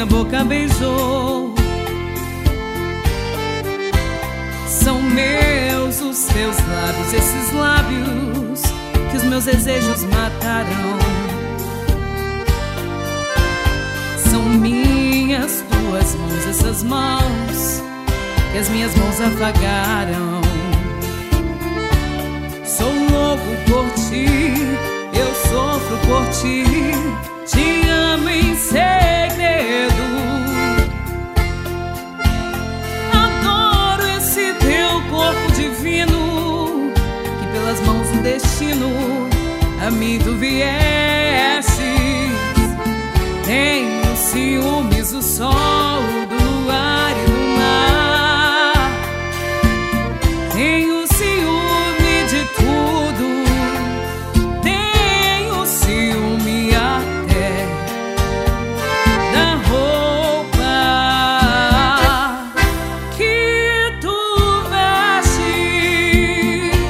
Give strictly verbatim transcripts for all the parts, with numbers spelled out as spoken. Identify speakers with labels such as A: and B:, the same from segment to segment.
A: minha boca beijou. São meus os teus lábios, esses lábios que os meus desejos matarão. São minhas tuas mãos, essas mãos que as minhas mãos afagaram. Sou louco por ti, eu sofro por ti, te amo em segredo. Adoro esse teu corpo divino, que pelas mãos do destino a mim tu viestes. Tenho ciúmes do sol, do luar e do mar. Tenho ciúme de tudo. Tenho ciúme até da roupa que tu vestes.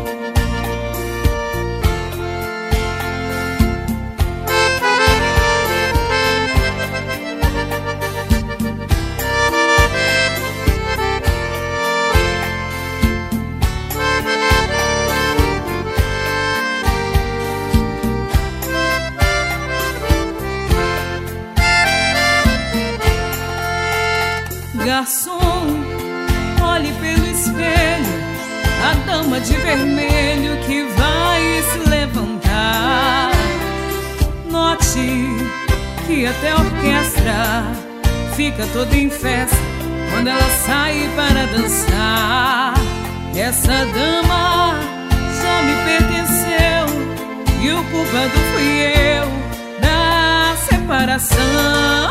A: Garçom, olhe pelo espelho a dama de vermelho que vai se levantar. Note que até a orquestra fica toda em festa quando ela sai para dançar. Essa dama já me pertenceu e o culpado fui eu da separação.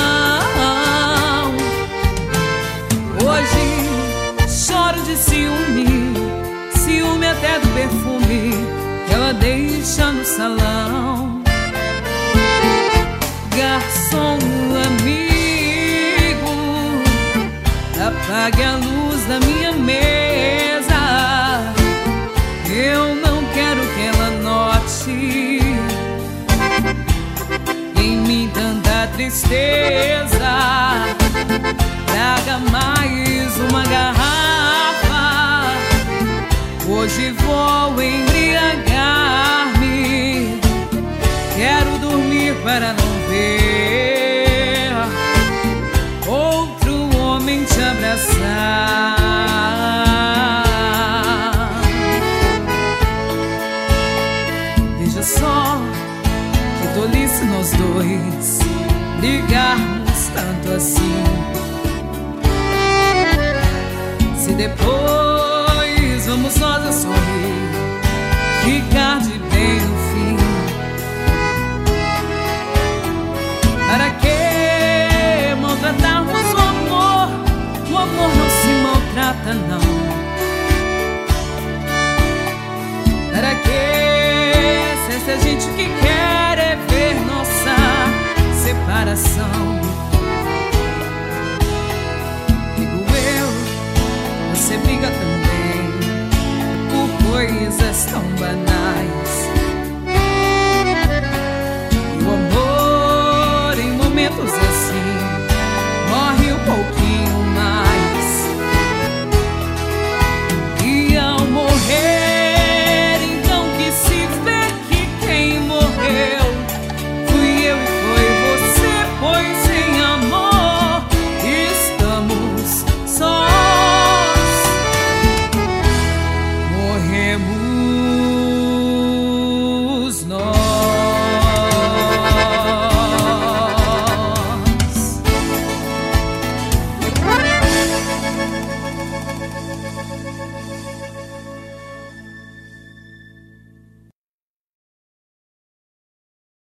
A: Hoje choro de ciúme, ciúme até do perfume que ela deixa no salão. Garçom amigo, apague a luz da minha mesa. Eu não quero que ela note em mim tanta tristeza. Traga mais uma garrafa, hoje vou embriagar-me. Quero dormir para não ver outro homem te abraçar. Veja só que tolice nós dois ligarmos tanto assim. Se depois vamos nós a sorrir, ficar de bem no fim. Para que maltratarmos o amor? O amor não se maltrata, não. Para que, se essa gente que quer é ver nossa separação? Você briga também por coisas tão banais.